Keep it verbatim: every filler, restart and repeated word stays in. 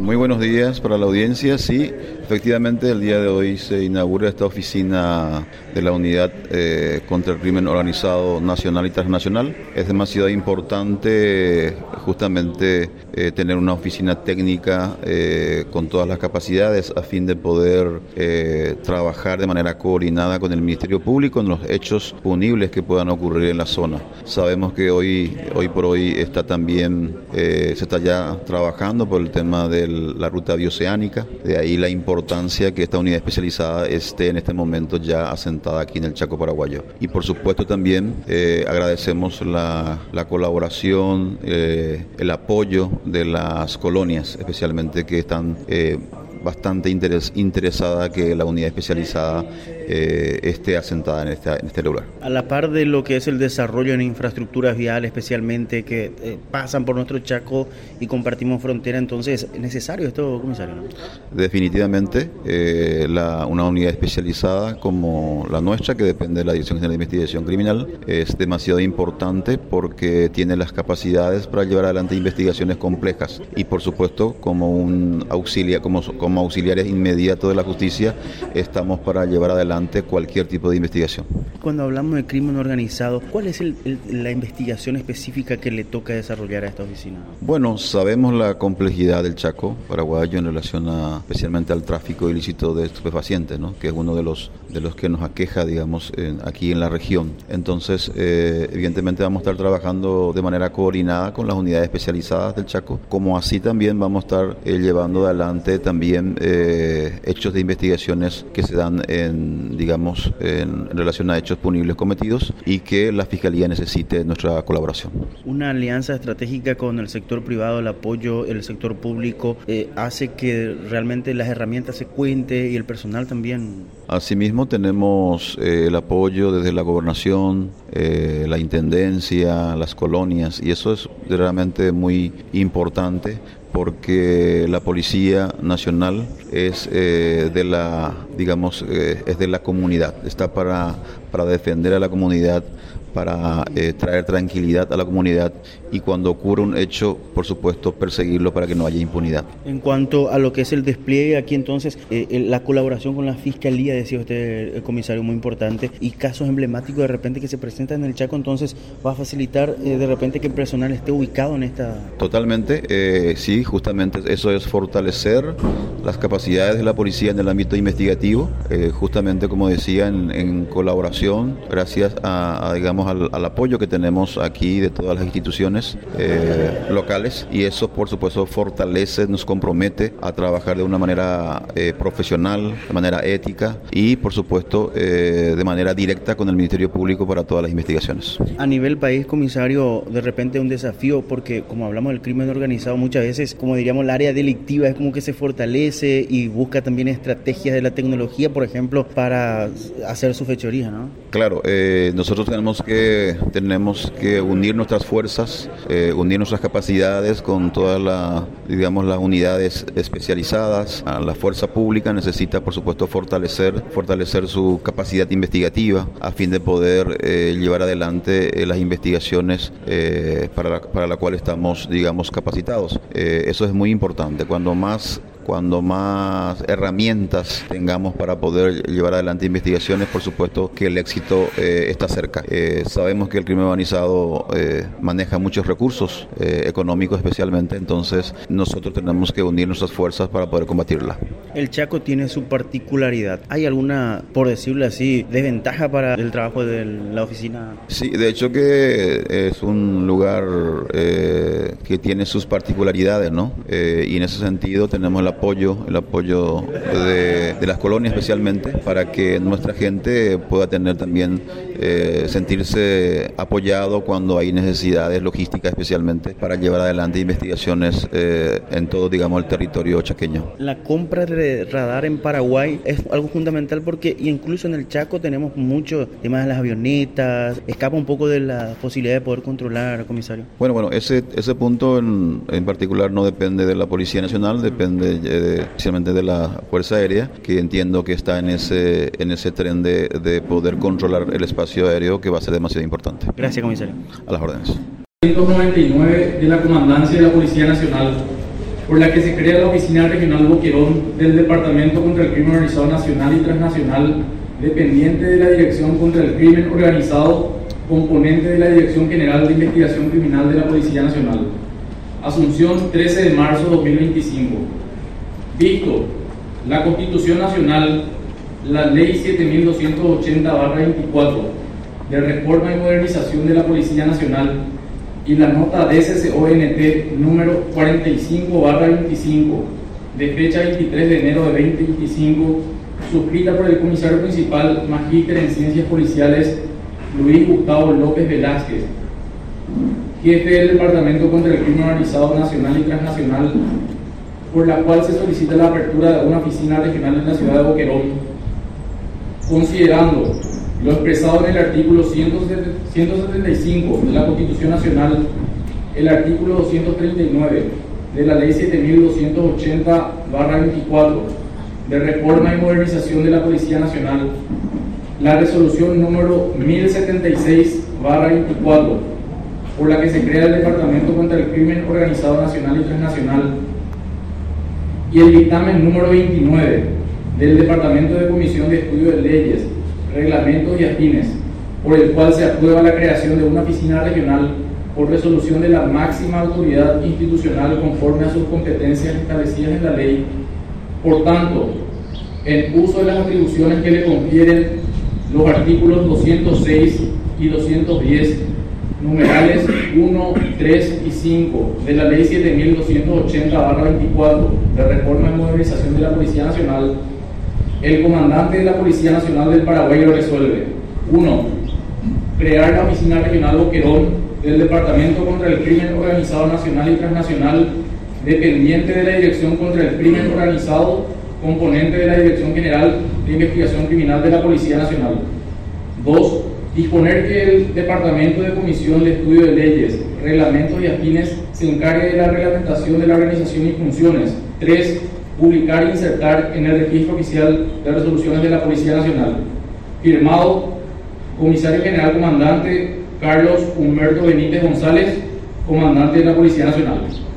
Muy buenos días para la audiencia. Sí, efectivamente el día de hoy se inaugura esta oficina de la Unidad eh, contra el Crimen Organizado Nacional y Transnacional. Es demasiado importante justamente eh, tener una oficina técnica eh, con todas las capacidades a fin de poder eh, trabajar de manera coordinada con el Ministerio Público en los hechos punibles que puedan ocurrir en la zona. Sabemos que hoy, hoy por hoy está también, eh, se está ya trabajando por el tema de la ruta bioceánica, de ahí la importancia que esta unidad especializada esté en este momento ya asentada aquí en el Chaco paraguayo. Y por supuesto también eh, agradecemos la, la colaboración, eh, el apoyo de las colonias, especialmente que están eh, bastante interes, interesada que la unidad especializada eh, esté asentada en, esta, en este lugar. A la par de lo que es el desarrollo en infraestructuras viales, especialmente que eh, pasan por nuestro Chaco y compartimos frontera, entonces, ¿es necesario esto, comisario, no? Definitivamente, eh, la, una unidad especializada como la nuestra, que depende de la Dirección General de Investigación Criminal, es demasiado importante porque tiene las capacidades para llevar adelante investigaciones complejas y, por supuesto, como un auxilia, como, como Como auxiliares inmediatos de la justicia, estamos para llevar adelante cualquier tipo de investigación. Cuando hablamos de crimen organizado, ¿cuál es el, el, la investigación específica que le toca desarrollar a esta oficina? Bueno, sabemos la complejidad del Chaco paraguayo en relación a, especialmente al tráfico ilícito de estupefacientes, ¿no? Que es uno de los de los que nos aqueja, digamos, en, aquí en la región. Entonces, eh, evidentemente vamos a estar trabajando de manera coordinada con las unidades especializadas del Chaco, como así también vamos a estar eh, llevando adelante también Eh, hechos de investigaciones que se dan en, digamos, en, en relación a hechos punibles cometidos y que la Fiscalía necesite nuestra colaboración. Una alianza estratégica con el sector privado, el apoyo del sector público, eh, hace que realmente las herramientas se cuenten y el personal también. Asimismo tenemos eh, el apoyo desde la gobernación, eh, la intendencia, las colonias, y eso es realmente muy importante, porque la Policía Nacional es eh, de la, digamos, eh, es de la comunidad, está para, para defender a la comunidad, para eh, traer tranquilidad a la comunidad y cuando ocurre un hecho, por supuesto, perseguirlo para que no haya impunidad. En cuanto a lo que es el despliegue aquí, entonces, eh, la colaboración con la Fiscalía, decía usted, el comisario, muy importante, y casos emblemáticos de repente que se presentan en el Chaco, entonces va a facilitar eh, de repente que el personal esté ubicado en esta... Totalmente, eh, sí, justamente eso es fortalecer las capacidades de la policía en el ámbito investigativo, eh, justamente como decía, en, en colaboración, gracias a, a digamos, Al, al apoyo que tenemos aquí de todas las instituciones eh, locales, y eso por supuesto fortalece, nos compromete a trabajar de una manera eh, profesional, de manera ética y por supuesto eh, de manera directa con el Ministerio Público para todas las investigaciones. A nivel país, comisario, de repente un desafío porque como hablamos del crimen organizado muchas veces, como diríamos, el área delictiva es como que se fortalece y busca también estrategias de la tecnología, por ejemplo, para hacer su fechoría, ¿no? Claro, eh, nosotros tenemos que tenemos que unir nuestras fuerzas, eh, unir nuestras capacidades con todas las, digamos, las unidades especializadas. La fuerza pública necesita, por supuesto, fortalecer, fortalecer su capacidad investigativa a fin de poder eh, llevar adelante eh, las investigaciones eh, para la, para la cual estamos, digamos, capacitados. Eh, eso es muy importante. Cuando más Cuando más herramientas tengamos para poder llevar adelante investigaciones, por supuesto que el éxito eh, está cerca. Eh, sabemos que el crimen organizado eh, maneja muchos recursos eh, económicos especialmente, entonces nosotros tenemos que unir nuestras fuerzas para poder combatirla. El Chaco tiene su particularidad. ¿Hay alguna, por decirlo así, desventaja para el trabajo de la oficina? Sí, de hecho que es un lugar eh, que tiene sus particularidades, ¿no? Eh, y en ese sentido tenemos la apoyo, el apoyo de, de las colonias especialmente, para que nuestra gente pueda tener también, eh, sentirse apoyado cuando hay necesidades logísticas especialmente para llevar adelante investigaciones eh, en todo, digamos, el territorio chaqueño. La compra de radar en Paraguay es algo fundamental porque incluso en el Chaco tenemos mucho tema de las avionetas, escapa un poco de la posibilidad de poder controlar, comisario. Bueno, bueno, ese, ese punto en, en particular no depende de la Policía Nacional, depende de, especialmente de la Fuerza Aérea, que entiendo que está en ese en ese tren de, de poder controlar el espacio aéreo, que va a ser demasiado importante. Gracias, comisario. A las órdenes. ciento noventa y nueve de la Comandancia de la Policía Nacional. por la que se crea la Oficina Regional Boquerón del Departamento contra el Crimen Organizado Nacional y Transnacional, dependiente de la Dirección contra el Crimen Organizado, componente de la Dirección General de Investigación Criminal de la Policía Nacional. Asunción, trece de marzo de dos mil veinticinco. Visto la Constitución Nacional, la Ley siete mil doscientos ochenta barra veinticuatro de Reforma y Modernización de la Policía Nacional y la nota D C C O N T número cuarenta y cinco barra veinticinco de fecha veintitrés de enero de dos mil veinticinco, suscrita por el comisario principal magíster en Ciencias Policiales Luis Gustavo López Velázquez, jefe del Departamento contra el Crimen Organizado Nacional y Transnacional, por la cual se solicita la apertura de una oficina regional en la ciudad de Boquerón, considerando lo expresado en el artículo ciento setenta y cinco de la Constitución Nacional, el artículo doscientos treinta y nueve de la Ley siete mil doscientos ochenta barra veinticuatro de Reforma y Modernización de la Policía Nacional, la resolución número mil setenta y seis barra veinticuatro, por la que se crea el Departamento contra el Crimen Organizado Nacional y Transnacional, y el dictamen número veintinueve del Departamento de Comisión de Estudio de Leyes, Reglamentos y Afines, por el cual se aprueba la creación de una oficina regional por resolución de la máxima autoridad institucional conforme a sus competencias establecidas en la ley. Por tanto, en uso de las atribuciones que le confieren los artículos doscientos seis y doscientos diez, numerales uno, tres y cinco de la Ley siete mil doscientos ochenta barra veinticuatro de Reforma y Modernización de la Policía Nacional, el comandante de la Policía Nacional del Paraguay lo resuelve: uno. Crear la Oficina Regional Boquerón del Departamento contra el Crimen Organizado Nacional y Transnacional, dependiente de la Dirección contra el Crimen Organizado, componente de la Dirección General de Investigación Criminal de la Policía Nacional. dos. Disponer que el Departamento de Comisión de Estudio de Leyes, Reglamentos y Afines se encargue de la reglamentación de la organización y funciones. tres. Publicar e insertar en el registro oficial de resoluciones de la Policía Nacional. Firmado, Comisario General Comandante Carlos Humberto Benítez González, Comandante de la Policía Nacional.